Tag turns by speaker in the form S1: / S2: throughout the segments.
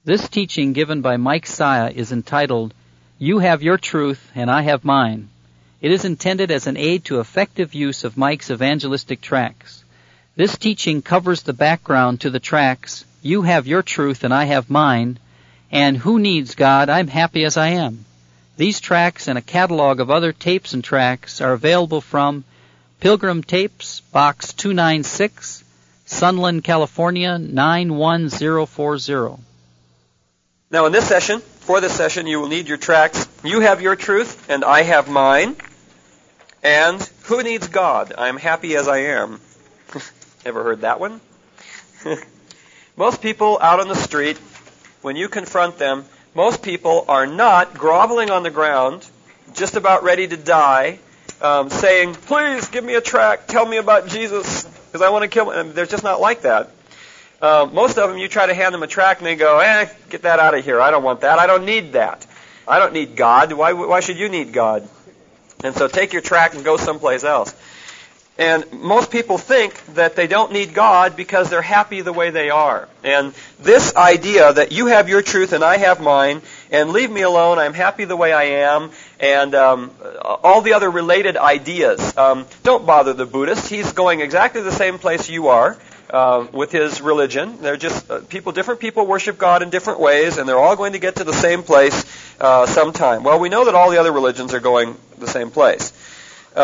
S1: This teaching given by Mike Saya is entitled, You Have Your Truth and I Have Mine. It is intended as an aid to effective use of Mike's evangelistic tracts. This teaching covers the background to the tracts, You Have Your Truth and I Have Mine, and Who Needs God? I'm Happy as I Am. These tracts and a catalog of other tapes and tracts are available from Pilgrim Tapes, Box 296, Sunland, California, 91040.
S2: Now for this session, you will need your tracts, You Have Your Truth, and I Have Mine, and Who Needs God? I'm Happy as I Am. Ever heard that one? Most people out on the street, when you confront them, most people are not groveling on the ground, just about ready to die, saying, please give me a tract, tell me about Jesus, because I want to kill him. They're just not like that. Most of them, you try to hand them a tract and they go, get that out of here. I don't want that. I don't need that. I don't need God. Why should you need God? And so take your tract and go someplace else. And most people think that they don't need God because they're happy the way they are. And this idea that you have your truth and I have mine, and leave me alone, I'm happy the way I am, and all the other related ideas. Don't bother the Buddhist. He's going exactly the same place you are. With his religion. They're just different people worship God in different ways, and they're all going to get to the same place sometime. Well, we know that all the other religions are going the same place. We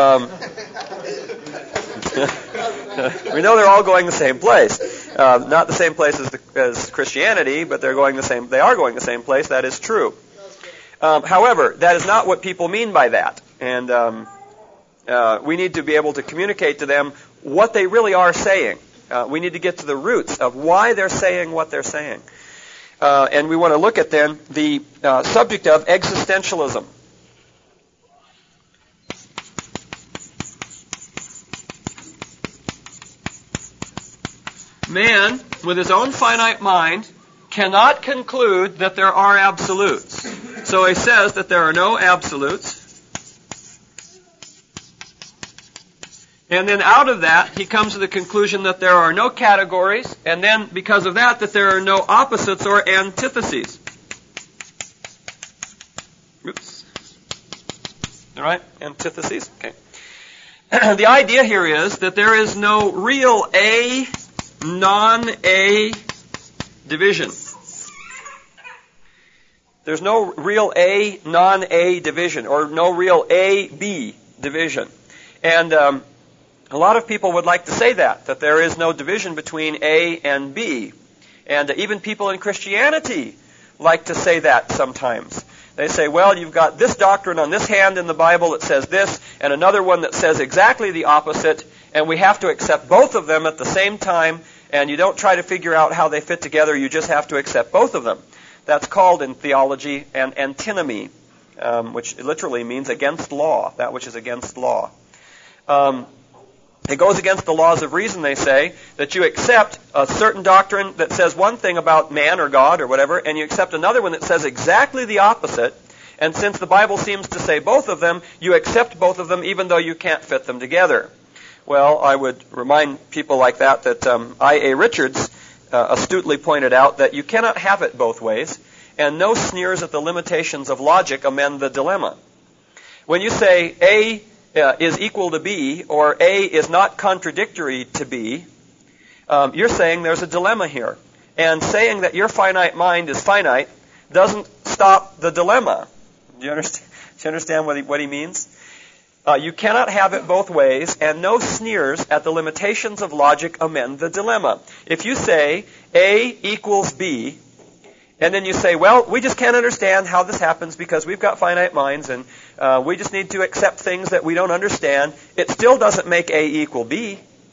S2: know they're all going the same place. Not the same place as Christianity, but they are going the same place. That is true. However, that is not what people mean by that. And we need to be able to communicate to them what they really are saying. We need to get to the roots of why they're saying what they're saying. And we want to look at then the subject of existentialism. Man, with his own finite mind, cannot conclude that there are absolutes. So he says that there are no absolutes. And then out of that, he comes to the conclusion that there are no categories, and then because of that there are no opposites or antitheses. Oops. All right, antitheses. Okay. The idea here is that there is no real A, non-A division. There's no real A, non-A division, or no real A-B division. And a lot of people would like to say that there is no division between A and B. And even people in Christianity like to say that sometimes. They say, well, you've got this doctrine on this hand in the Bible that says this, and another one that says exactly the opposite, and we have to accept both of them at the same time, and you don't try to figure out how they fit together, you just have to accept both of them. That's called in theology an antinomy, which literally means against law, that which is against law. It goes against the laws of reason, they say, that you accept a certain doctrine that says one thing about man or God or whatever, and you accept another one that says exactly the opposite, and since the Bible seems to say both of them, you accept both of them even though you can't fit them together. Well, I would remind people like that I.A. Richards astutely pointed out that you cannot have it both ways, and no sneers at the limitations of logic amend the dilemma. When you say A is equal to B, or A is not contradictory to B, you're saying there's a dilemma here. And saying that your finite mind is finite doesn't stop the dilemma. Do you understand what he means? You cannot have it both ways, and no sneers at the limitations of logic amend the dilemma. If you say A equals B, and then you say, well, we just can't understand how this happens because we've got finite minds and we just need to accept things that we don't understand, it still doesn't make A equal B.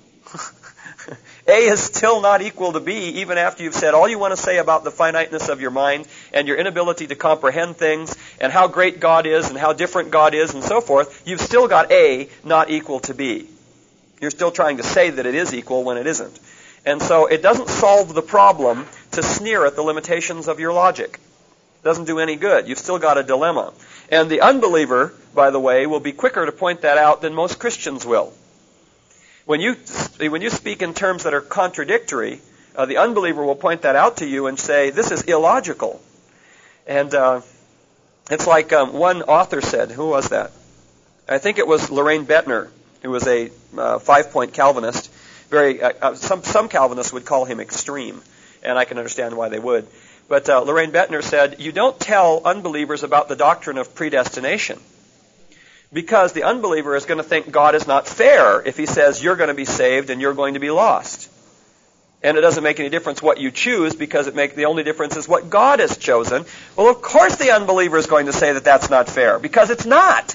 S2: A is still not equal to B even after you've said all you want to say about the finiteness of your mind and your inability to comprehend things and how great God is and how different God is and so forth. You've still got A not equal to B. You're still trying to say that it is equal when it isn't. And so it doesn't solve the problem to sneer at the limitations of your logic. It doesn't do any good. You've still got a dilemma. And the unbeliever, by the way, will be quicker to point that out than most Christians will. When you speak in terms that are contradictory, the unbeliever will point that out to you and say, this is illogical. And it's like one author said, who was that? I think it was Loraine Bettner, who was a 5-point Calvinist. Some Calvinists would call him extreme, and I can understand why they would. But Loraine Bettner said, you don't tell unbelievers about the doctrine of predestination, because the unbeliever is going to think God is not fair if he says you're going to be saved and you're going to be lost. And it doesn't make any difference what you choose, because the only difference is what God has chosen. Well, of course the unbeliever is going to say that that's not fair, because it's not.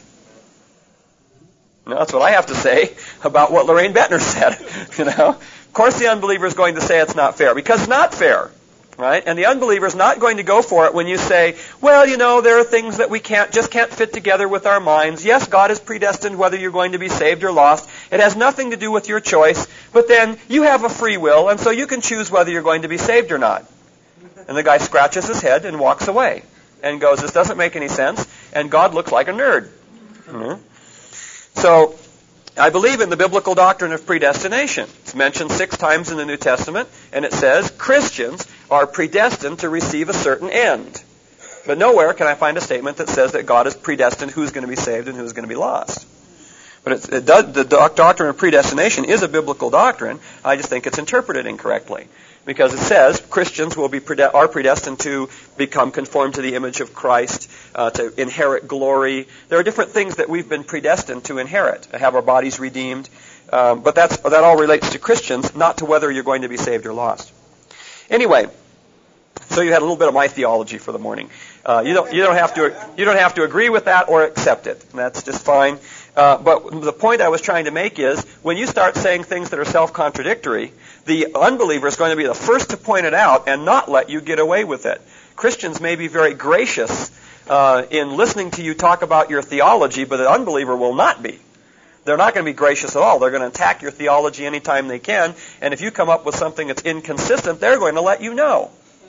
S2: Now, that's what I have to say about what Loraine Bettner said. Of course the unbeliever is going to say it's not fair, because it's not fair. Right? And the unbeliever is not going to go for it when you say, well, there are things that we just can't fit together with our minds. Yes, God has predestined whether you're going to be saved or lost. It has nothing to do with your choice, but then you have a free will, and so you can choose whether you're going to be saved or not. And the guy scratches his head and walks away and goes, this doesn't make any sense, and God looks like a nerd. Mm-hmm. So, I believe in the biblical doctrine of predestination. It's mentioned 6 times in the New Testament, and it says Christians are predestined to receive a certain end. But nowhere can I find a statement that says that God has predestined who's going to be saved and who's going to be lost. But the doctrine of predestination is a biblical doctrine. I just think it's interpreted incorrectly. Because it says Christians are predestined to become conformed to the image of Christ, to inherit glory. There are different things that we've been predestined to inherit, to have our bodies redeemed. But that all relates to Christians, not to whether you're going to be saved or lost. Anyway, so you had a little bit of my theology for the morning. You don't have to agree with that or accept it. That's just fine. But the point I was trying to make is, when you start saying things that are self-contradictory, the unbeliever is going to be the first to point it out and not let you get away with it. Christians may be very gracious in listening to you talk about your theology, but the unbeliever will not be. They're not going to be gracious at all. They're going to attack your theology anytime they can, and if you come up with something that's inconsistent, they're going to let you know.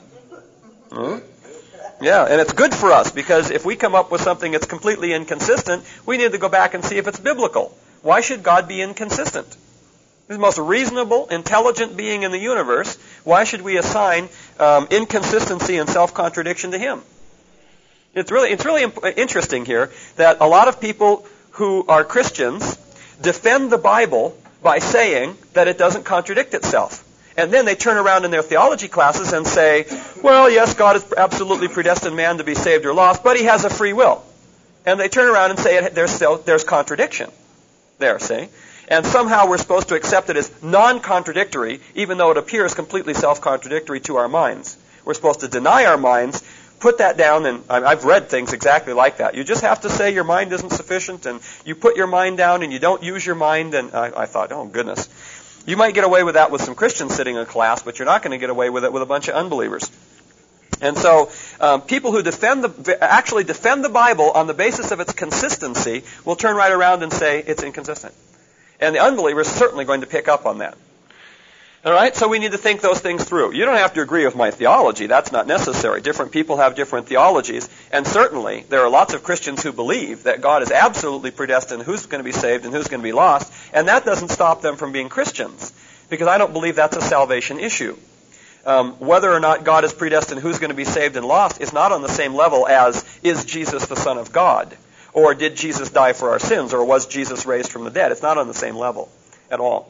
S2: Yeah, and it's good for us, because if we come up with something that's completely inconsistent, we need to go back and see if it's biblical. Why should God be inconsistent? He's the most reasonable, intelligent being in the universe. Why should we assign inconsistency and self-contradiction to Him? It's really interesting here that a lot of people who are Christians defend the Bible by saying that it doesn't contradict itself. And then they turn around in their theology classes and say, well, yes, God has absolutely predestined man to be saved or lost, but He has a free will. And they turn around and say there's contradiction there, see? And somehow we're supposed to accept it as non-contradictory, even though it appears completely self-contradictory to our minds. We're supposed to deny our minds, put that down, and I've read things exactly like that. You just have to say your mind isn't sufficient, and you put your mind down, and you don't use your mind, and I thought, oh, goodness. You might get away with that with some Christians sitting in class, but you're not going to get away with it with a bunch of unbelievers. And so people who actually defend the Bible on the basis of its consistency will turn right around and say it's inconsistent. And the unbeliever is certainly going to pick up on that. All right, so we need to think those things through. You don't have to agree with my theology. That's not necessary. Different people have different theologies. And certainly there are lots of Christians who believe that God is absolutely predestined who's going to be saved and who's going to be lost. And that doesn't stop them from being Christians, because I don't believe that's a salvation issue. Whether or not God is predestined who's going to be saved and lost is not on the same level as, is Jesus the Son of God? Or did Jesus die for our sins? Or was Jesus raised from the dead? It's not on the same level at all.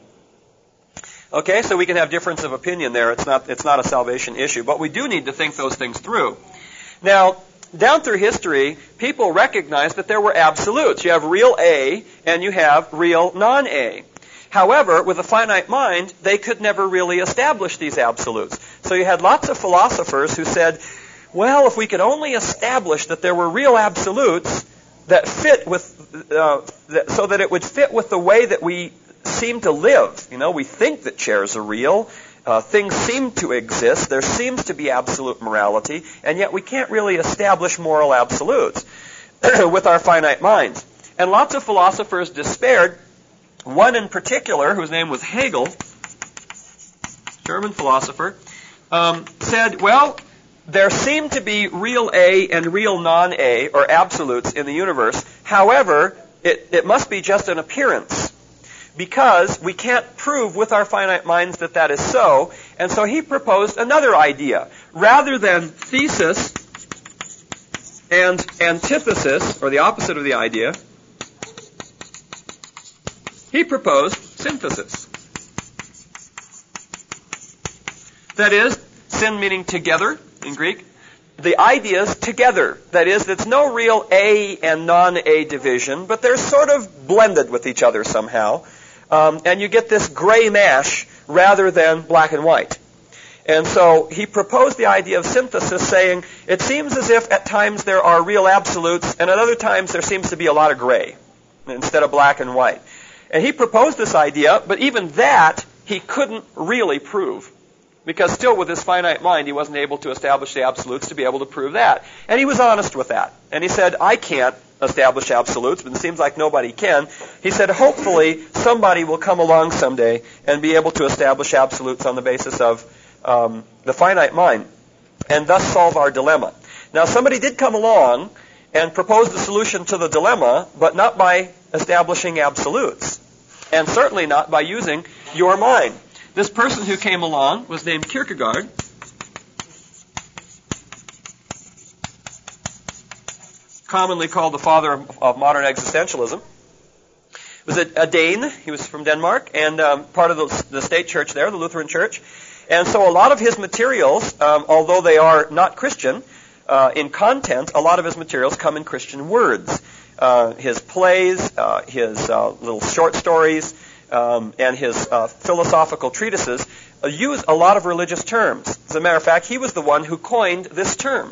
S2: Okay, so we can have difference of opinion there. It's not a salvation issue. But we do need to think those things through. Now, down through history, people recognized that there were absolutes. You have real A and you have real non-A. However, with a finite mind, they could never really establish these absolutes. So you had lots of philosophers who said, well, if we could only establish that there were real absolutes that fit with, so that it would fit with the way that we seem to live. You know, we think that chairs are real. Things seem to exist. There seems to be absolute morality, and yet we can't really establish moral absolutes with our finite minds. And lots of philosophers despaired. One in particular, whose name was Hegel, German philosopher, said, well, there seem to be real A and real non-A, or absolutes, in the universe. However, it must be just an appearance, because we can't prove with our finite minds that that is so, And so he proposed another idea. Rather than thesis and antithesis, or the opposite of the idea, he proposed synthesis. That is, syn meaning together in Greek, the ideas together. That is, there's no real A and non-A division, but they're sort of blended with each other somehow. And you get this gray mash rather than black and white. And so he proposed the idea of synthesis, saying, it seems as if at times there are real absolutes, and at other times there seems to be a lot of gray instead of black and white. And he proposed this idea, but even that he couldn't really prove. Because still with his finite mind, he wasn't able to establish the absolutes to be able to prove that. And he was honest with that. And he said, I can't establish absolutes, but it seems like nobody can. He said, hopefully somebody will come along someday and be able to establish absolutes on the basis of the finite mind, and thus solve our dilemma. Now, somebody did come along and propose the solution to the dilemma, but not by establishing absolutes, and certainly not by using your mind. This person who came along was named Kierkegaard. Commonly called the father of modern existentialism. He was a Dane. He was from Denmark and part of the state church there, the Lutheran church. And so a lot of his materials, although they are not Christian in content, a lot of his materials come in Christian words. His plays, his little short stories, and his philosophical treatises use a lot of religious terms. As a matter of fact, he was the one who coined this term.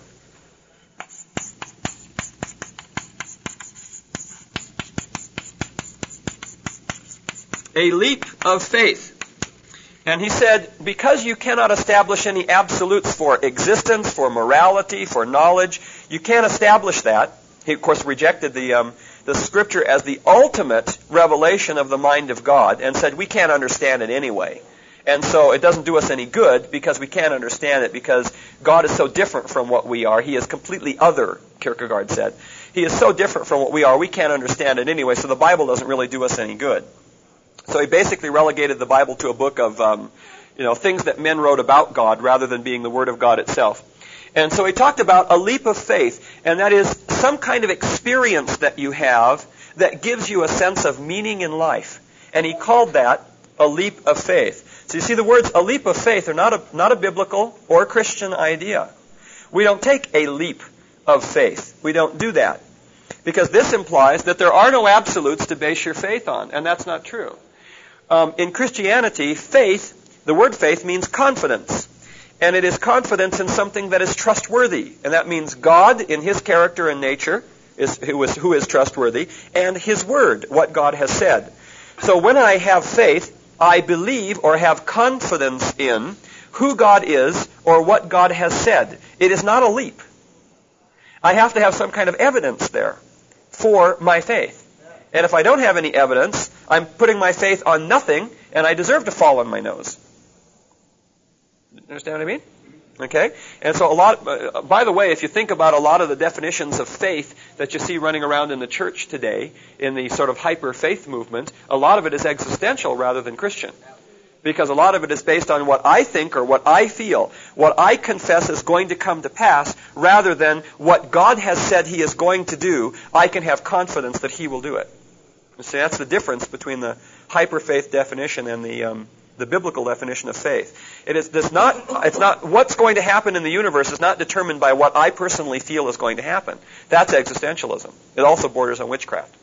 S2: A leap of faith. And he said, because you cannot establish any absolutes for existence, for morality, for knowledge, you can't establish that. He, of course, rejected the Scripture as the ultimate revelation of the mind of God and said we can't understand it anyway. And so it doesn't do us any good because we can't understand it because God is so different from what we are. He is completely other, Kierkegaard said. He is so different from what we are, we can't understand it anyway, so the Bible doesn't really do us any good. So he basically relegated the Bible to a book of things that men wrote about God rather than being the Word of God itself. And so he talked about a leap of faith, and that is some kind of experience that you have that gives you a sense of meaning in life. And he called that a leap of faith. So you see, the words a leap of faith are not a biblical or Christian idea. We don't take a leap of faith. We don't do that. Because this implies that there are no absolutes to base your faith on, and that's not true. In Christianity, faith, the word faith means confidence. And it is confidence in something that is trustworthy. And that means God in His character and nature, who is trustworthy, and His Word, what God has said. So when I have faith, I believe or have confidence in who God is or what God has said. It is not a leap. I have to have some kind of evidence there for my faith. And if I don't have any evidence, I'm putting my faith on nothing, and I deserve to fall on my nose. Understand what I mean? Okay? And so by the way, if you think about a lot of the definitions of faith that you see running around in the church today, in the sort of hyper-faith movement, a lot of it is existential rather than Christian. Because a lot of it is based on what I think or what I feel, what I confess is going to come to pass, rather than what God has said He is going to do. I can have confidence that He will do it. You see, that's the difference between the hyper-faith definition and the biblical definition of faith. It's not what's going to happen in the universe is not determined by what I personally feel is going to happen. That's existentialism. It also borders on witchcraft.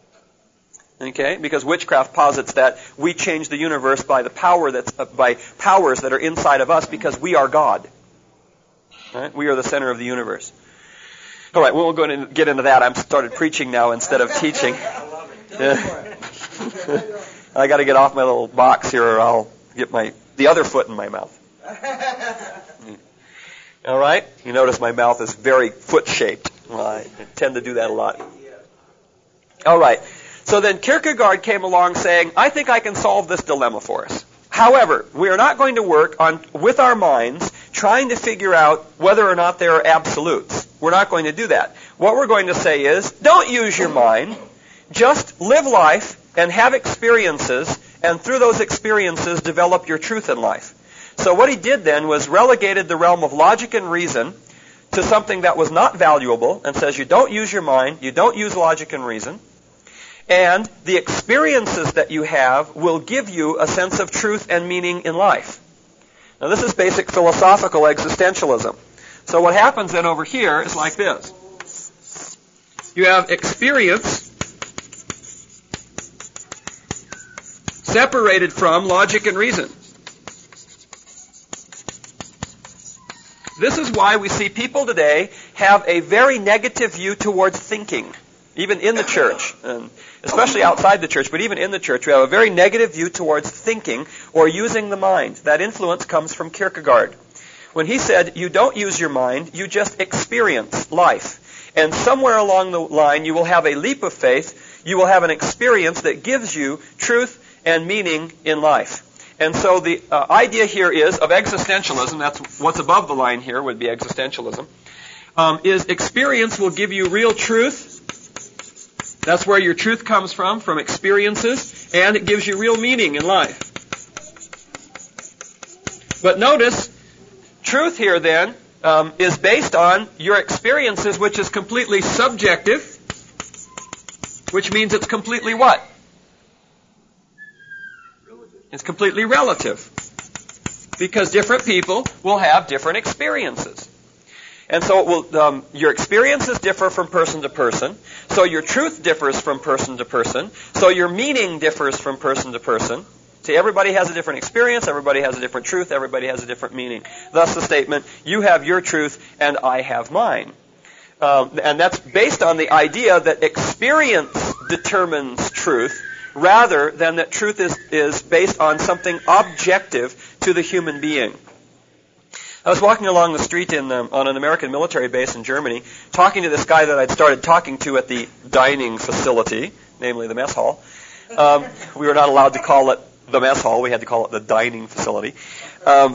S2: Okay? Because witchcraft posits that we change the universe by by powers that are inside of us because we are God. Right? We are the center of the universe. All right, we'll go and get into that. I've started preaching now instead of teaching. I got to get off my little box here, or I'll get the other foot in my mouth. All right? You notice my mouth is very foot-shaped. Well, I tend to do that a lot. All right. So then Kierkegaard came along saying, I think I can solve this dilemma for us. However, we are not going to work with our minds trying to figure out whether or not there are absolutes. We're not going to do that. What we're going to say is, don't use your mind. Just live life and have experiences, and through those experiences develop your truth in life. So what he did then was relegated the realm of logic and reason to something that was not valuable, and says you don't use your mind, you don't use logic and reason, and the experiences that you have will give you a sense of truth and meaning in life. Now this is basic philosophical existentialism. So what happens then over here is like this. You have experience separated from logic and reason. This is why we see people today have a very negative view towards thinking, even in the church, and especially outside the church, but even in the church, we have a very negative view towards thinking or using the mind. That influence comes from Kierkegaard. When he said, you don't use your mind, you just experience life. And somewhere along the line, you will have a leap of faith, you will have an experience that gives you truth and meaning in life. And so the idea here is of existentialism, that's what's above the line here would be existentialism, is experience will give you real truth. That's where your truth comes from experiences, and it gives you real meaning in life. But notice, truth here then is based on your experiences, which is completely subjective, which means it's completely what? It's completely relative. Because different people will have different experiences. And so it will, your experiences differ from person to person. So your truth differs from person to person. So your meaning differs from person to person. See, everybody has a different experience, everybody has a different truth, everybody has a different meaning. Thus the statement, you have your truth and I have mine. And that's based on the idea that experience determines truth, rather than that truth is based on something objective to the human being. I was walking along the street on an American military base in Germany, talking to this guy that I'd started talking to at the dining facility, namely the mess hall. We were not allowed to call it the mess hall, we had to call it the dining facility. And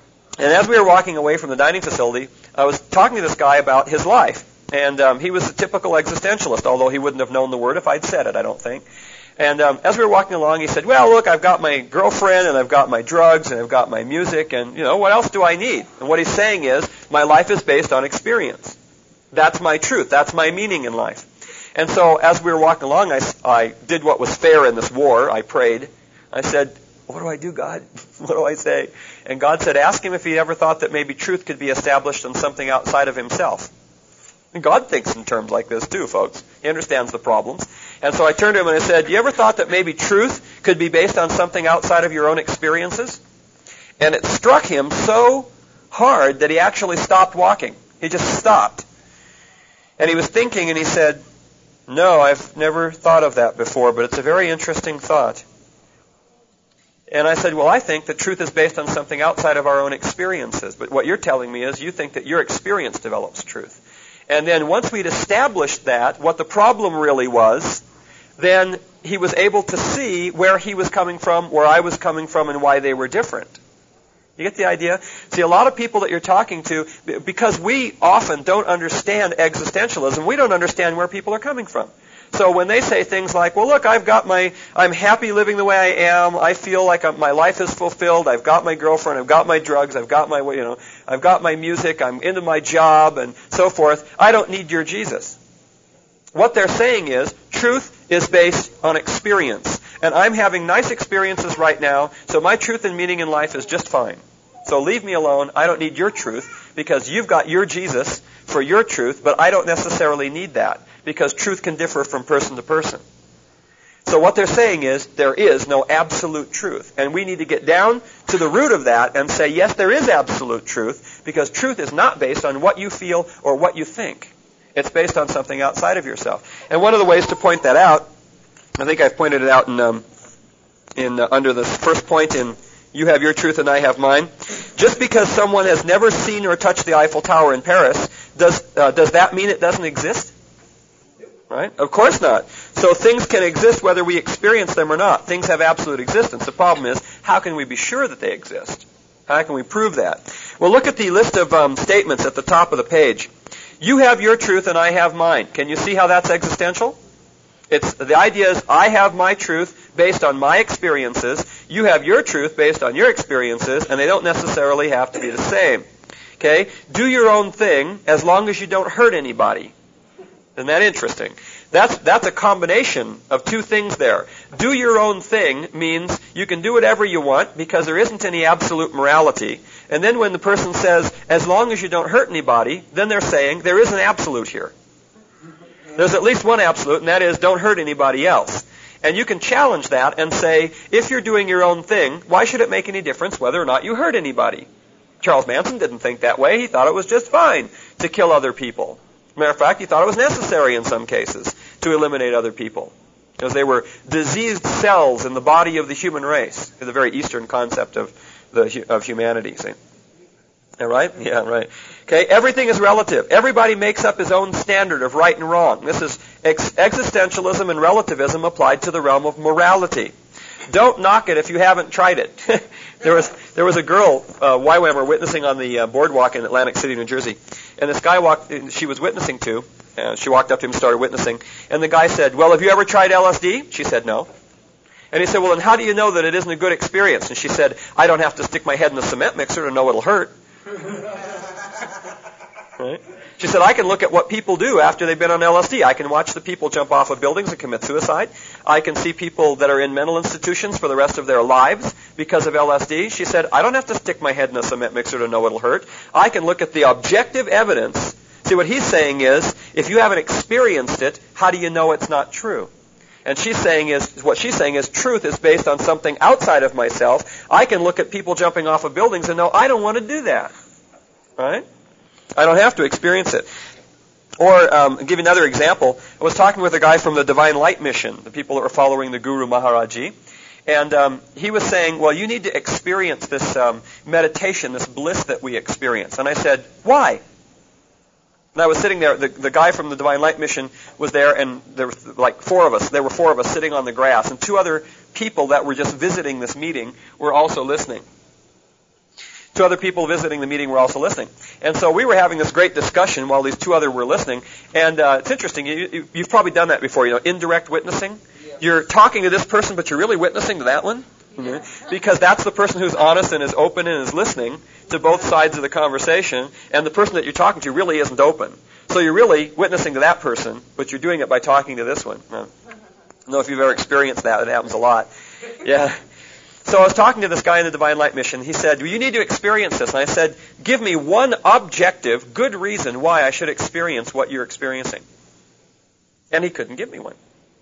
S2: as we were walking away from the dining facility, I was talking to this guy about his life. And he was a typical existentialist, although he wouldn't have known the word if I'd said it, I don't think. And as we were walking along, he said, well, look, I've got my girlfriend, and I've got my drugs, and I've got my music, and, what else do I need? And what he's saying is, my life is based on experience. That's my truth. That's my meaning in life. And so as we were walking along, I did what was fair in this war. I prayed. I said, what do I do, God? What do I say? And God said, ask him if he ever thought that maybe truth could be established on something outside of himself. And God thinks in terms like this too, folks. He understands the problems. And so I turned to him and I said, you ever thought that maybe truth could be based on something outside of your own experiences? And it struck him so hard that he actually stopped walking. He just stopped. And he was thinking and he said, no, I've never thought of that before, but it's a very interesting thought. And I said, well, I think that truth is based on something outside of our own experiences. But what you're telling me is you think that your experience develops truth. And then once we'd established that, what the problem really was, then he was able to see where he was coming from, where I was coming from, and why they were different. You get the idea? See, a lot of people that you're talking to, because we often don't understand existentialism, we don't understand where people are coming from. So when they say things like, well, look, I'm happy living the way I am, I feel like my life is fulfilled, I've got my girlfriend, I've got my drugs, I've got my music, I'm into my job, and so forth, I don't need your Jesus. What they're saying is, truth is based on experience. And I'm having nice experiences right now, so my truth and meaning in life is just fine. So leave me alone, I don't need your truth, because you've got your Jesus for your truth, but I don't necessarily need that, because truth can differ from person to person. So what they're saying is, there is no absolute truth. And we need to get down to the root of that and say, yes, there is absolute truth, because truth is not based on what you feel or what you think. It's based on something outside of yourself. And one of the ways to point that out, I think I've pointed it out under the first point in You Have Your Truth and I Have Mine. Just because someone has never seen or touched the Eiffel Tower in Paris, does that mean it doesn't exist? Right? Of course not. So things can exist whether we experience them or not. Things have absolute existence. The problem is, how can we be sure that they exist? How can we prove that? Well, look at the list of statements at the top of the page. You have your truth and I have mine. Can you see how that's existential? The idea is, I have my truth based on my experiences. You have your truth based on your experiences, and they don't necessarily have to be the same. Okay? Do your own thing as long as you don't hurt anybody. Isn't that interesting? That's a combination of two things there. Do your own thing means you can do whatever you want because there isn't any absolute morality. And then when the person says, as long as you don't hurt anybody, then they're saying there is an absolute here. There's at least one absolute, and that is don't hurt anybody else. And you can challenge that and say, if you're doing your own thing, why should it make any difference whether or not you hurt anybody? Charles Manson didn't think that way. He thought it was just fine to kill other people. Matter of fact, he thought it was necessary in some cases to eliminate other people, because they were diseased cells in the body of the human race. It's a very Eastern concept of humanity. See? All right? Yeah, right. Okay, everything is relative. Everybody makes up his own standard of right and wrong. This is existentialism and relativism applied to the realm of morality. Don't knock it if you haven't tried it. There was a girl, YWAMer, witnessing on the boardwalk in Atlantic City, New Jersey. And this guy she was witnessing to, she walked up to him and started witnessing. And the guy said, well, have you ever tried LSD? She said, no. And he said, well, then how do you know that it isn't a good experience? And she said, I don't have to stick my head in a cement mixer to know it'll hurt. Right? She said, I can look at what people do after they've been on LSD. I can watch the people jump off of buildings and commit suicide. I can see people that are in mental institutions for the rest of their lives because of LSD. She said, I don't have to stick my head in a cement mixer to know it'll hurt. I can look at the objective evidence. See, what he's saying is, if you haven't experienced it, how do you know it's not true? And what she's saying is truth is based on something outside of myself. I can look at people jumping off of buildings and know I don't want to do that. Right? I don't have to experience it. Or, I'll give you another example. I was talking with a guy from the Divine Light Mission, the people that were following the Guru Maharaji. And he was saying, well, you need to experience this meditation, this bliss that we experience. And I said, why? And I was sitting there, the guy from the Divine Light Mission was there, and there were like four of us. There were four of us sitting on the grass, and two other people that were just visiting this meeting were also listening. Two other people visiting the meeting were also listening. And so we were having this great discussion while these two other were listening. And it's interesting. You've probably done that before, indirect witnessing. Yeah. You're talking to this person, but you're really witnessing to that one. Mm-hmm. Because that's the person who's honest and is open and is listening to both sides of the conversation. And the person that you're talking to really isn't open. So you're really witnessing to that person, but you're doing it by talking to this one. I don't know if you've ever experienced that. It happens a lot. Yeah. So I was talking to this guy in the Divine Light Mission. He said, well, you need to experience this. And I said, give me one objective, good reason why I should experience what you're experiencing. And he couldn't give me one.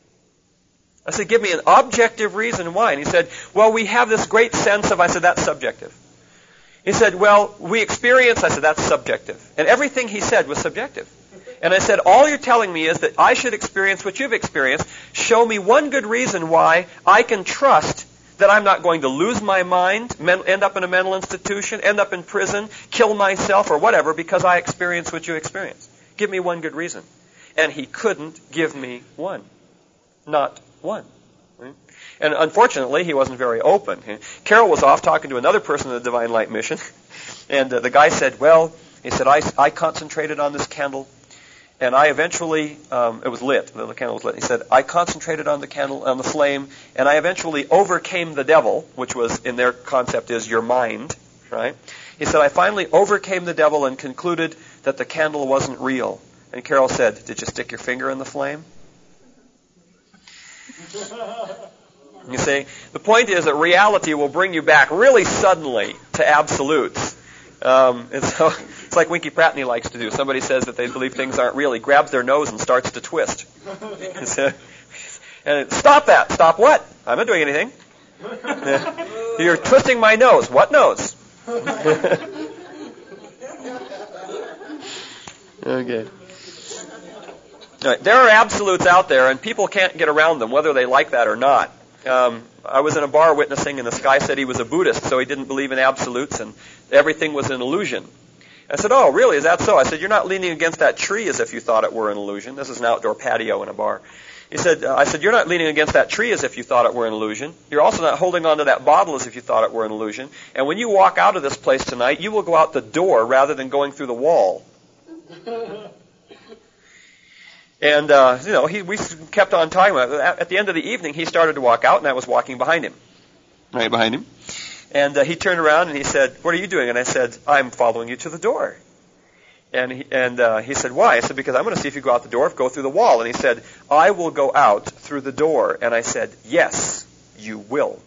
S2: I said, give me an objective reason why. And he said, well, we have this great sense of, I said, that's subjective. He said, well, we experience, I said, that's subjective. And everything he said was subjective. And I said, all you're telling me is that I should experience what you've experienced. Show me one good reason why I can trust that I'm not going to lose my mind, end up in a mental institution, end up in prison, kill myself or whatever because I experienced what you experienced. Give me one good reason. And he couldn't give me one. Not one. Right? And unfortunately, he wasn't very open. Carol was off talking to another person in the Divine Light Mission, and the guy said, well, he said, I concentrated on this candle, and I eventually, it was lit, the candle was lit. He said, I concentrated on the candle, on the flame, and I eventually overcame the devil, which was, in their concept, is your mind, right? He said, I finally overcame the devil and concluded that the candle wasn't real. And Carol said, did you stick your finger in the flame? You see, the point is that reality will bring you back really suddenly to absolutes. It's like Winky Pratney likes to do. Somebody says that they believe things aren't real. He grabs their nose and starts to twist. And stop that. Stop what? I'm not doing anything. You're twisting my nose. What nose? Okay. All right. There are absolutes out there, and people can't get around them, whether they like that or not. I was in a bar witnessing, and this guy said he was a Buddhist, so he didn't believe in absolutes, and everything was an illusion. I said, oh, really? Is that so? I said, you're not leaning against that tree as if you thought it were an illusion. This is an outdoor patio in a bar. I said, you're not leaning against that tree as if you thought it were an illusion. You're also not holding on to that bottle as if you thought it were an illusion. And when you walk out of this place tonight, you will go out the door rather than going through the wall. And, we kept on talking about it. At the end of the evening, he started to walk out, and I was walking behind him. Right behind him. And he turned around and he said, "What are you doing?" And I said, "I'm following you to the door." And he said, "Why?" I said, "Because I'm going to see if you go out the door, go through the wall." And he said, "I will go out through the door." And I said, "Yes, you will."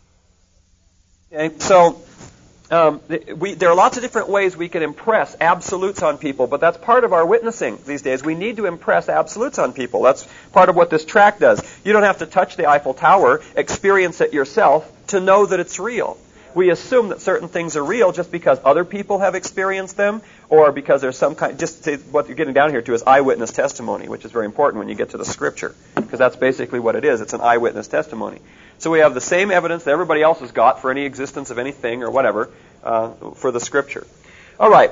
S2: And so there are lots of different ways we can impress absolutes on people, but that's part of our witnessing these days. We need to impress absolutes on people. That's part of what this tract does. You don't have to touch the Eiffel Tower, experience it yourself to know that it's real. We assume that certain things are real just because other people have experienced them, or because there's some kind, what you're getting down here to is eyewitness testimony, which is very important when you get to the Scripture, because that's basically what it is. It's an eyewitness testimony. So we have the same evidence that everybody else has got for any existence of anything or whatever for the Scripture. All right.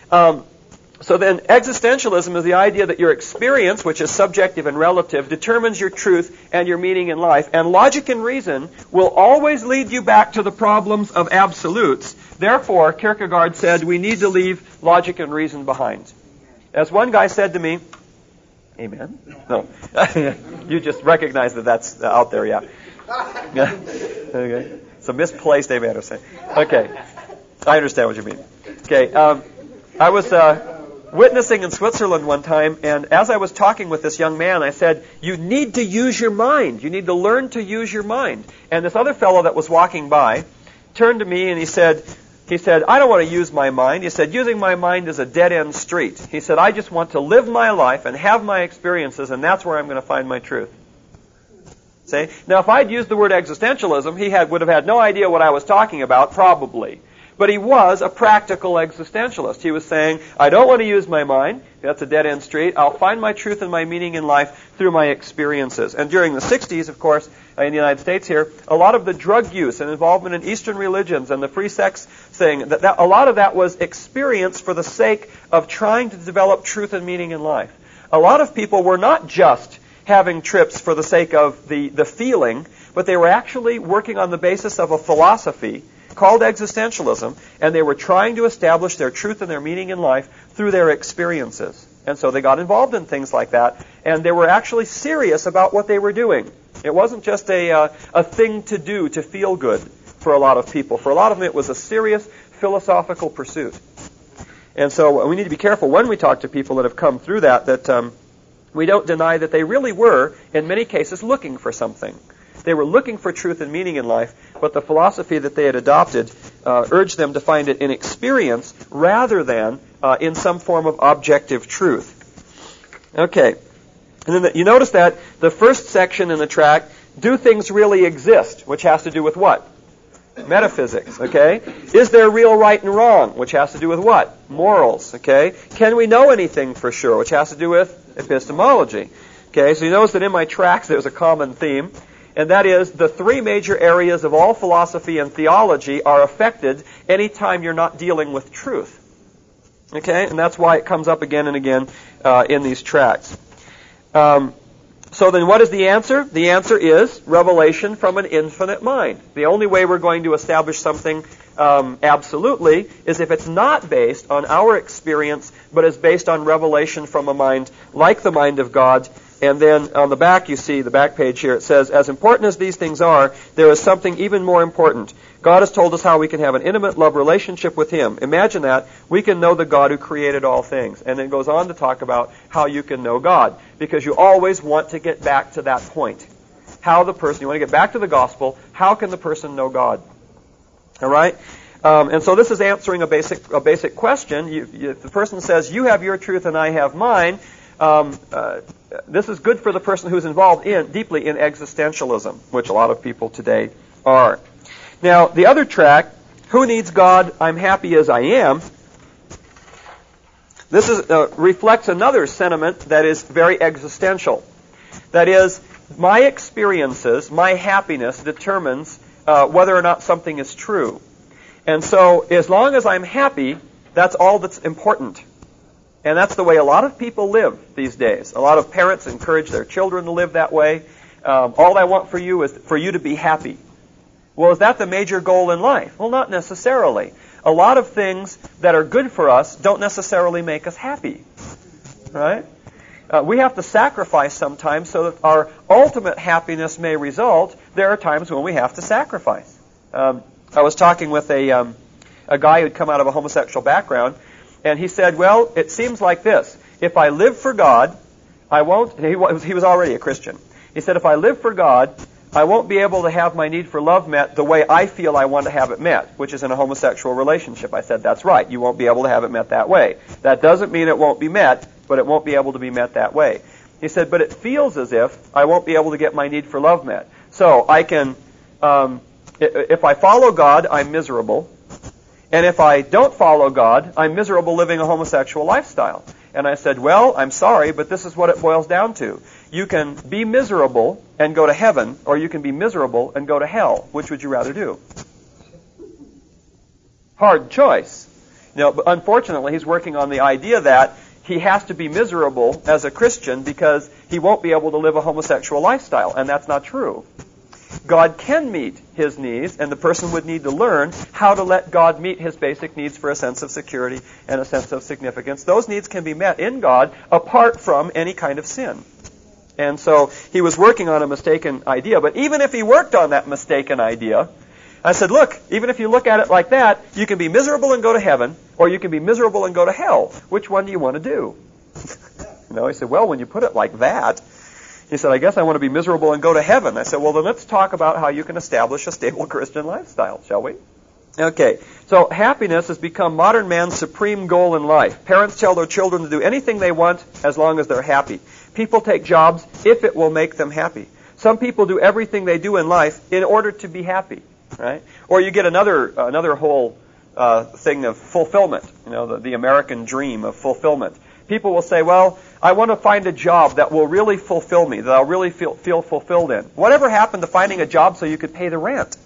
S2: So then existentialism is the idea that your experience, which is subjective and relative, determines your truth and your meaning in life. And logic and reason will always lead you back to the problems of absolutes. Therefore, Kierkegaard said we need to leave logic and reason behind. As one guy said to me, amen? No. You just recognize that that's out there, yeah. Okay. It's a misplaced amen or something. Okay. I understand what you mean. Okay. I was witnessing in Switzerland one time, and as I was talking with this young man, I said, "You need to use your mind. You need to learn to use your mind." And this other fellow that was walking by turned to me and he said, "I don't want to use my mind." He said, "Using my mind is a dead-end street." He said, "I just want to live my life and have my experiences, and that's where I'm going to find my truth." See? Now, if I'd used the word existentialism, he would have had no idea what I was talking about, probably. But he was a practical existentialist. He was saying, I don't want to use my mind. That's a dead-end street. I'll find my truth and my meaning in life through my experiences. And during the 60s, of course, in the United States here, a lot of the drug use and involvement in Eastern religions and the free sex thing, a lot of that was experience for the sake of trying to develop truth and meaning in life. A lot of people were not just having trips for the sake of the feeling, but they were actually working on the basis of a philosophy called existentialism, and they were trying to establish their truth and their meaning in life through their experiences. And so they got involved in things like that, and they were actually serious about what they were doing. It wasn't just a thing to do to feel good for a lot of people. For a lot of them, it was a serious philosophical pursuit. And so we need to be careful when we talk to people that have come through that we don't deny that they really were, in many cases, looking for something. They were looking for truth and meaning in life, but the philosophy that they had adopted urged them to find it in experience rather than in some form of objective truth. Okay. And then you notice that the first section in the tract, do things really exist, which has to do with what? Metaphysics, okay? Is there real right and wrong, which has to do with what? Morals, okay? Can we know anything for sure, which has to do with epistemology. Okay, so you notice that in my tracts there's a common theme, and that is the three major areas of all philosophy and theology are affected anytime you're not dealing with truth. Okay, and that's why it comes up again and again in these tracts. So then what is the answer? The answer is revelation from an infinite mind. The only way we're going to establish something absolutely is if it's not based on our experience, but is based on revelation from a mind like the mind of God. And then on the back, you see the back page here, it says, as important as these things are, there is something even more important. God has told us how we can have an intimate love relationship with Him. Imagine that. We can know the God who created all things. And then it goes on to talk about how you can know God. Because you always want to get back to that point. You want to get back to the gospel. How can the person know God? All right? And so this is answering a basic question. If the person says, you have your truth and I have mine, this is good for the person who's involved deeply in existentialism, which a lot of people today are. Now, the other track, Who Needs God? I'm Happy as I Am. This reflects another sentiment that is very existential. That is, my experiences, my happiness determines whether or not something is true. And so, as long as I'm happy, that's all that's important. And that's the way a lot of people live these days. A lot of parents encourage their children to live that way. All I want for you is for you to be happy. Well, is that the major goal in life? Well, not necessarily. A lot of things that are good for us don't necessarily make us happy. Right? We have to sacrifice sometimes so that our ultimate happiness may result. There are times when we have to sacrifice. I was talking with a guy who'd come out of a homosexual background, and he said, well, it seems like this. If I live for God, I won't... He was already a Christian. He said, if I live for God, I won't be able to have my need for love met the way I feel I want to have it met, which is in a homosexual relationship. I said, that's right. You won't be able to have it met that way. That doesn't mean it won't be met, but it won't be able to be met that way. He said, but it feels as if I won't be able to get my need for love met. So I can, if I follow God, I'm miserable. And if I don't follow God, I'm miserable living a homosexual lifestyle. And I said, well, I'm sorry, but this is what it boils down to. You can be miserable and go to heaven, or you can be miserable and go to hell. Which would you rather do? Hard choice. But unfortunately, he's working on the idea that he has to be miserable as a Christian because he won't be able to live a homosexual lifestyle, and that's not true. God can meet his needs, and the person would need to learn how to let God meet his basic needs for a sense of security and a sense of significance. Those needs can be met in God apart from any kind of sin. And so he was working on a mistaken idea. But even if he worked on that mistaken idea, I said, look, even if you look at it like that, you can be miserable and go to heaven, or you can be miserable and go to hell. Which one do you want to do? He said, well, when you put it like that, he said, I guess I want to be miserable and go to heaven. I said, well, then let's talk about how you can establish a stable Christian lifestyle, shall we? Okay, so happiness has become modern man's supreme goal in life. Parents tell their children to do anything they want as long as they're happy. People take jobs if it will make them happy. Some people do everything they do in life in order to be happy, right? Or you get another whole thing of fulfillment, the American dream of fulfillment. People will say, well, I want to find a job that will really fulfill me, that I'll really feel fulfilled in. Whatever happened to finding a job so you could pay the rent?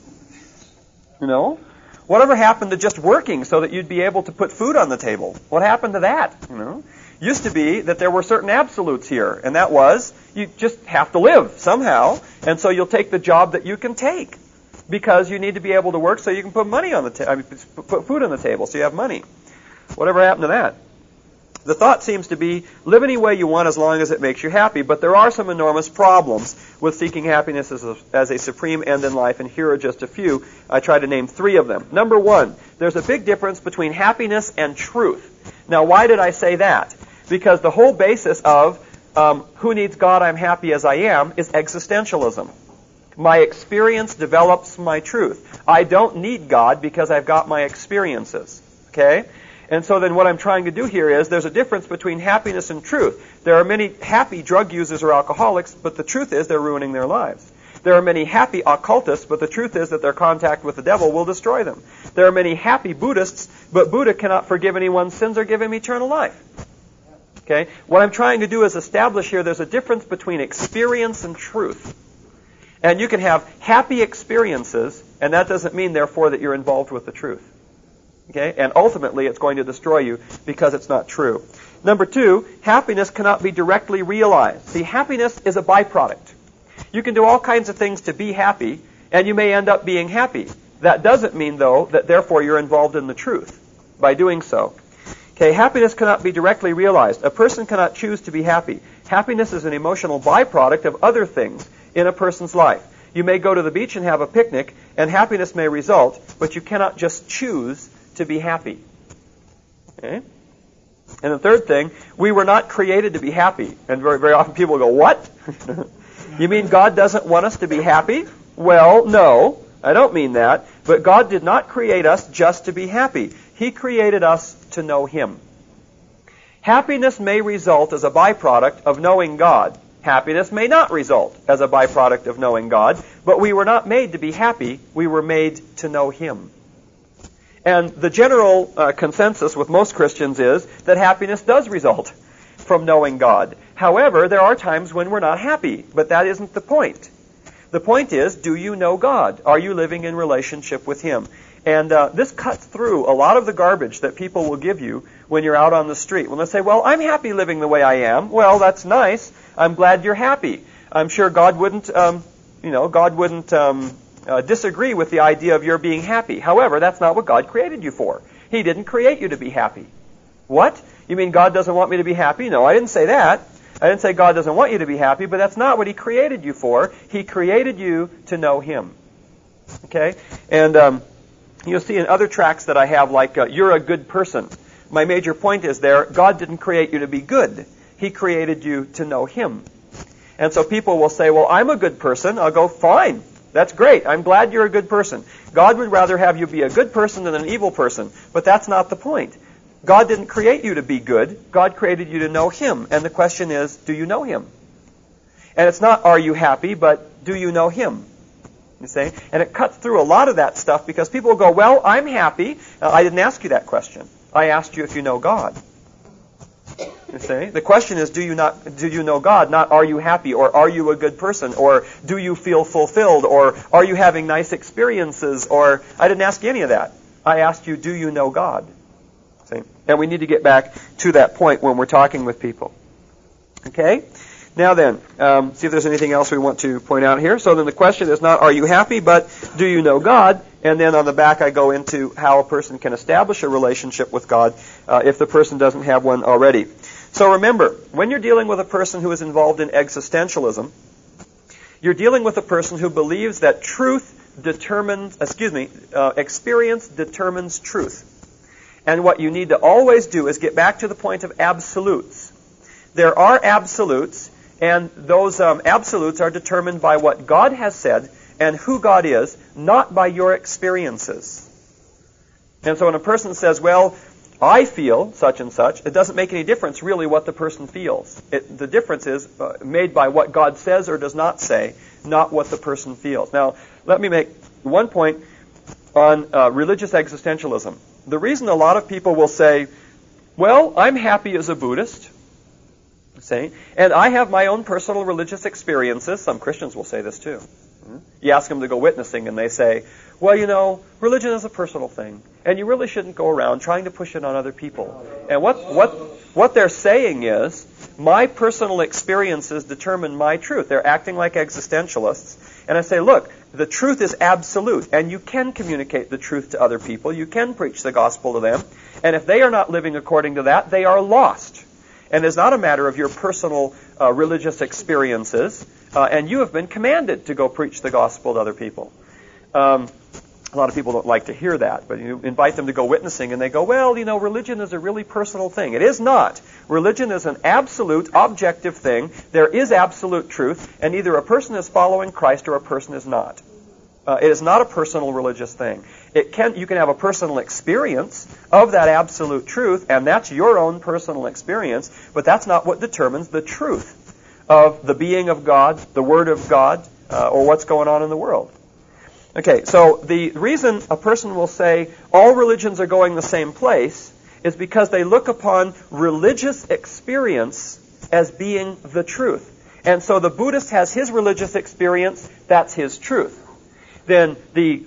S2: Whatever happened to just working so that you'd be able to put food on the table? What happened to that? Used to be that there were certain absolutes here, and that was you just have to live somehow, and so you'll take the job that you can take because you need to be able to work so you can put money on the put food on the table so you have money. Whatever happened to that? The thought seems to be, live any way you want as long as it makes you happy, but there are some enormous problems with seeking happiness as a supreme end in life, and here are just a few. I try to name 3 of them. Number 1, there's a big difference between happiness and truth. Now, why did I say that? Because the whole basis of who needs God, I'm happy as I am, is existentialism. My experience develops my truth. I don't need God because I've got my experiences. Okay? And so then what I'm trying to do here is there's a difference between happiness and truth. There are many happy drug users or alcoholics, but the truth is they're ruining their lives. There are many happy occultists, but the truth is that their contact with the devil will destroy them. There are many happy Buddhists, but Buddha cannot forgive anyone's sins or give him eternal life. Okay? What I'm trying to do is establish here there's a difference between experience and truth. And you can have happy experiences, and that doesn't mean, therefore, that you're involved with the truth. Okay? And ultimately, it's going to destroy you because it's not true. Number 2, happiness cannot be directly realized. See, happiness is a byproduct. You can do all kinds of things to be happy, and you may end up being happy. That doesn't mean, though, that therefore you're involved in the truth by doing so. Okay, happiness cannot be directly realized. A person cannot choose to be happy. Happiness is an emotional byproduct of other things in a person's life. You may go to the beach and have a picnic, and happiness may result, but you cannot just choose to be happy. Okay? And the third thing, we were not created to be happy. And very, very often people go, what? You mean God doesn't want us to be happy? Well, no, I don't mean that. But God did not create us just to be happy. He created us to know Him. Happiness may result as a byproduct of knowing God. Happiness may not result as a byproduct of knowing God. But we were not made to be happy. We were made to know Him. And the general consensus with most Christians is that happiness does result from knowing God. However, there are times when we're not happy, but that isn't the point. The point is, do you know God? Are you living in relationship with Him? And this cuts through a lot of the garbage that people will give you when you're out on the street. When they say, well, I'm happy living the way I am. Well, that's nice. I'm glad you're happy. I'm sure God wouldn't, disagree with the idea of your being happy. However, that's not what God created you for. He didn't create you to be happy. What? You mean God doesn't want me to be happy? No, I didn't say that. I didn't say God doesn't want you to be happy, but that's not what He created you for. He created you to know Him. Okay? And you'll see in other tracts that I have, like, you're a good person. My major point is there, God didn't create you to be good. He created you to know Him. And so people will say, well, I'm a good person. I'll go, fine. That's great. I'm glad you're a good person. God would rather have you be a good person than an evil person. But that's not the point. God didn't create you to be good. God created you to know Him. And the question is, do you know Him? And it's not, are you happy, but do you know Him? You see? And it cuts through a lot of that stuff because people will go, well, I'm happy. I didn't ask you that question. I asked you if you know God. You see? The question is, do you know God? Not are you happy, or are you a good person, or do you feel fulfilled, or are you having nice experiences, or I didn't ask you any of that. I asked you, do you know God? See? And we need to get back to that point when we're talking with people. Okay? Now then, see if there's anything else we want to point out here. So then the question is not are you happy, but do you know God? And then on the back I go into how a person can establish a relationship with God if the person doesn't have one already. So remember, when you're dealing with a person who is involved in existentialism, you're dealing with a person who believes that experience determines truth. And what you need to always do is get back to the point of absolutes. There are absolutes, and those absolutes are determined by what God has said and who God is, not by your experiences. And so when a person says, well, I feel such and such, it doesn't make any difference really what the person feels. The difference is made by what God says or does not say, not what the person feels. Now, let me make one point on religious existentialism. The reason a lot of people will say, well, I'm happy as a Buddhist, say, and I have my own personal religious experiences. Some Christians will say this too. You ask them to go witnessing and they say, well, you know, religion is a personal thing, and you really shouldn't go around trying to push it on other people. And what they're saying is, my personal experiences determine my truth. They're acting like existentialists. And I say, look, the truth is absolute, and you can communicate the truth to other people. You can preach the gospel to them. And if they are not living according to that, they are lost. And it's not a matter of your personal religious experiences, and you have been commanded to go preach the gospel to other people. A lot of people don't like to hear that, but you invite them to go witnessing, and they go, well, you know, religion is a really personal thing. It is not. Religion is an absolute, objective thing. There is absolute truth, and either a person is following Christ or a person is not. It is not a personal religious thing. You can have a personal experience of that absolute truth, and that's your own personal experience, but that's not what determines the truth of the being of God, the Word of God, or what's going on in the world. Okay, so the reason a person will say all religions are going the same place is because they look upon religious experience as being the truth. And so the Buddhist has his religious experience, that's his truth. Then the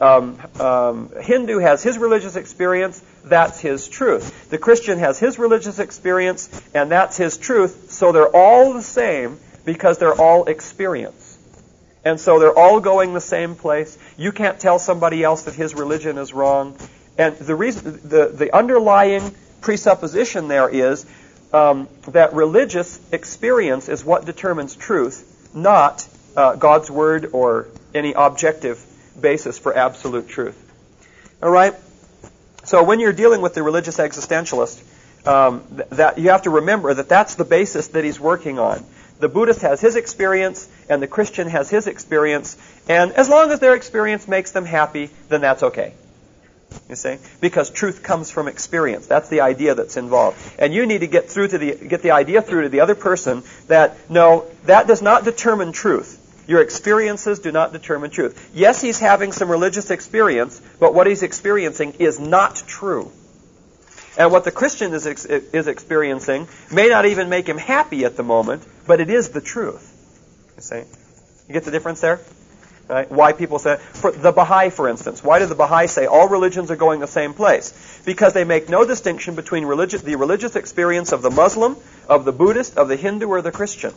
S2: Hindu has his religious experience, that's his truth. The Christian has his religious experience, and that's his truth. So they're all the same because they're all experience. And so they're all going the same place. You can't tell somebody else that his religion is wrong. And the reason, the underlying presupposition there is that religious experience is what determines truth, not God's Word or any objective basis for absolute truth. All right? So when you're dealing with the religious existentialist, that you have to remember that that's the basis that he's working on. The Buddhist has his experience, and the Christian has his experience, and as long as their experience makes them happy, then that's okay. You see? Because truth comes from experience. That's the idea that's involved. And you need to get the idea through to the other person that, no, that does not determine truth. Your experiences do not determine truth. Yes, he's having some religious experience, but what he's experiencing is not true. And what the Christian is experiencing may not even make him happy at the moment, but it is the truth. You see? You get the difference there? Right? Why people say, for the Baha'i, for instance, why do the Baha'i say all religions are going the same place? Because they make no distinction between the religious experience of the Muslim, of the Buddhist, of the Hindu, or the Christian.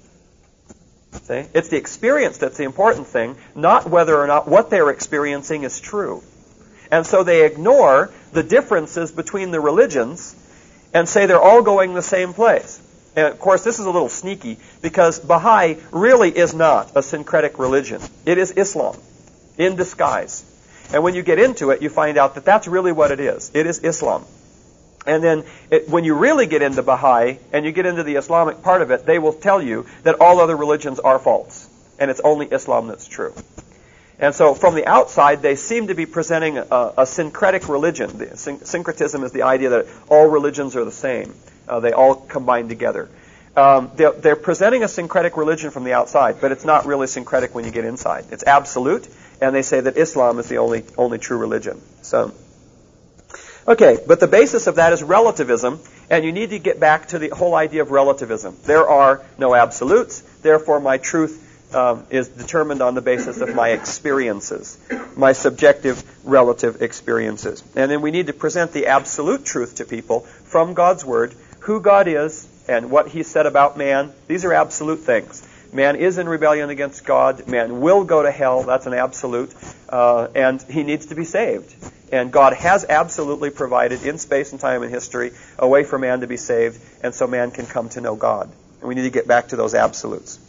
S2: See? It's the experience that's the important thing, not whether or not what they're experiencing is true. And so they ignore the differences between the religions and say they're all going the same place. And of course, this is a little sneaky because Baha'i really is not a syncretic religion. It is Islam in disguise. And when you get into it, you find out that that's really what it is. It is Islam. And then when you really get into Baha'i and you get into the Islamic part of it, they will tell you that all other religions are false. And it's only Islam that's true. And so from the outside, they seem to be presenting a syncretic religion. Syncretism is the idea that all religions are the same. They all combine together. They're presenting a syncretic religion from the outside, but it's not really syncretic when you get inside. It's absolute, and they say that Islam is the only true religion. So, okay, but the basis of that is relativism, and you need to get back to the whole idea of relativism. There are no absolutes, therefore my truth is determined on the basis of my experiences, my subjective relative experiences. And then we need to present the absolute truth to people from God's Word, who God is and what He said about man. These are absolute things. Man is in rebellion against God. Man will go to hell. That's an absolute. And he needs to be saved. And God has absolutely provided in space and time and history a way for man to be saved, and so man can come to know God. And we need to get back to those absolutes.